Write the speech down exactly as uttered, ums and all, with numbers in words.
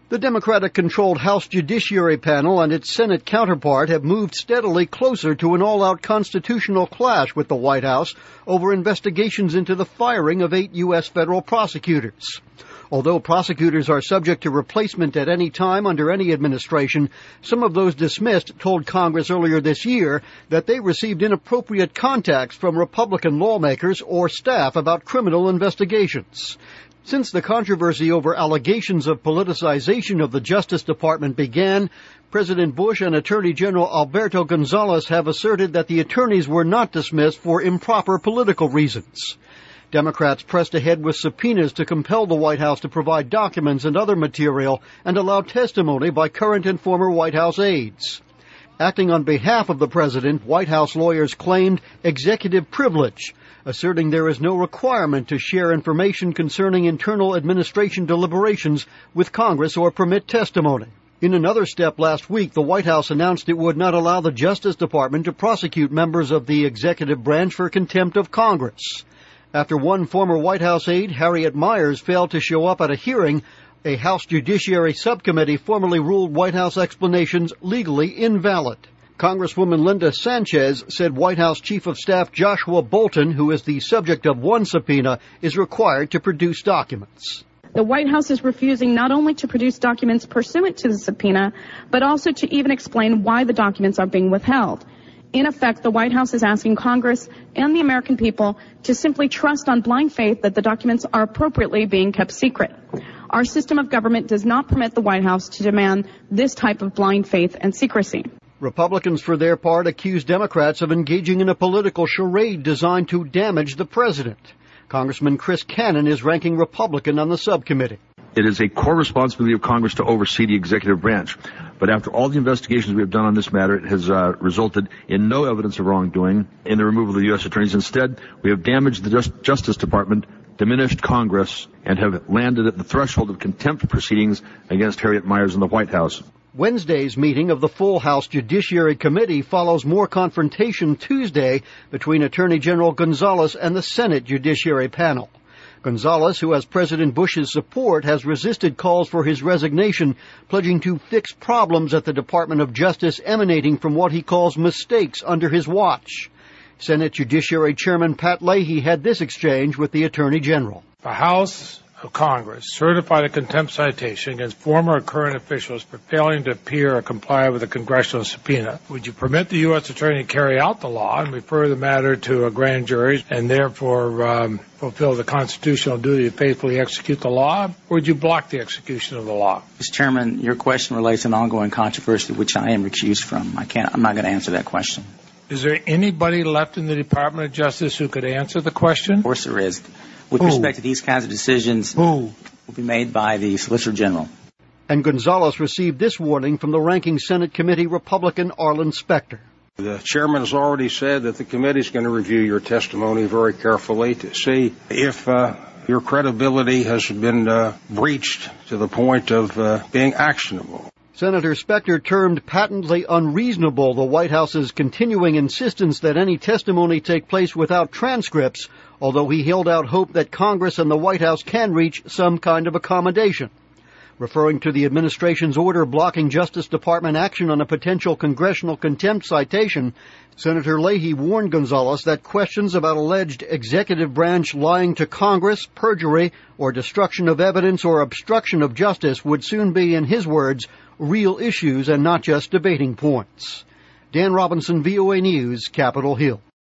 The Democratic-controlled House Judiciary Panel and its Senate counterpart have moved steadily closer to an all-out constitutional clash with the White House over investigations into the firing of eight U S federal prosecutors. Although prosecutors are subject to replacement at any time under any administration, some of those dismissed told Congress earlier this year that they received inappropriate contacts from Republican lawmakers or staff about criminal investigations. Since the controversy over allegations of politicization of the Justice Department began, President Bush and Attorney General Alberto Gonzales have asserted that the attorneys were not dismissed for improper political reasons. Democrats pressed ahead with subpoenas to compel the White House to provide documents and other material and allow testimony by current and former White House aides. Acting on behalf of the president, White House lawyers claimed executive privilege, asserting there is no requirement to share information concerning internal administration deliberations with Congress or permit testimony. In another step last week, the White House announced it would not allow the Justice Department to prosecute members of the executive branch for contempt of Congress. After one former White House aide, Harriet Miers, failed to show up at a hearing, a House Judiciary Subcommittee formally ruled White House explanations legally invalid. Congresswoman Linda Sanchez said White House Chief of Staff Joshua Bolten, who is the subject of one subpoena, is required to produce documents. The White House is refusing not only to produce documents pursuant to the subpoena, but also to even explain why the documents are being withheld. In effect, the White House is asking Congress and the American people to simply trust on blind faith that the documents are appropriately being kept secret. Our system of government does not permit the White House to demand this type of blind faith and secrecy. Republicans, for their part, accuse Democrats of engaging in a political charade designed to damage the president. Congressman Chris Cannon is ranking Republican on the subcommittee. It is a core responsibility of Congress to oversee the executive branch. But after all the investigations we have done on this matter, it has uh, resulted in no evidence of wrongdoing in the removal of the U S attorneys. Instead, we have damaged the Just- Justice Department, diminished Congress, and have landed at the threshold of contempt proceedings against Harriet Miers in the White House. Wednesday's meeting of the full House Judiciary Committee follows more confrontation Tuesday between Attorney General Gonzales and the Senate Judiciary Panel. Gonzales, who has President Bush's support, has resisted calls for his resignation, pledging to fix problems at the Department of Justice emanating from what he calls mistakes under his watch. Senate Judiciary Chairman Pat Leahy had this exchange with the Attorney General. The House of Congress certified a contempt citation against former or current officials for failing to appear or comply with a congressional subpoena. Would you permit the U S attorney to carry out the law and refer the matter to a grand jury and therefore um, fulfill the constitutional duty to faithfully execute the law, or would you block the execution of the law? Mister Chairman, your question relates to an ongoing controversy which I am recused from. I can't. I'm not going to answer that question. Is there anybody left in the Department of Justice who could answer the question? Of course there is. With Who? respect to these kinds of decisions, Who? will be made by the Solicitor General. And Gonzales received this warning from the ranking Senate committee Republican Arlen Specter. The chairman has already said that the committee is going to review your testimony very carefully to see if uh, your credibility has been uh, breached to the point of uh, being actionable. Senator Specter termed patently unreasonable the White House's continuing insistence that any testimony take place without transcripts, although he held out hope that Congress and the White House can reach some kind of accommodation. Referring to the administration's order blocking Justice Department action on a potential congressional contempt citation, Senator Leahy warned Gonzales that questions about alleged executive branch lying to Congress, perjury, or destruction of evidence or obstruction of justice would soon be, in his words, real issues and not just debating points. Dan Robinson, V O A News, Capitol Hill.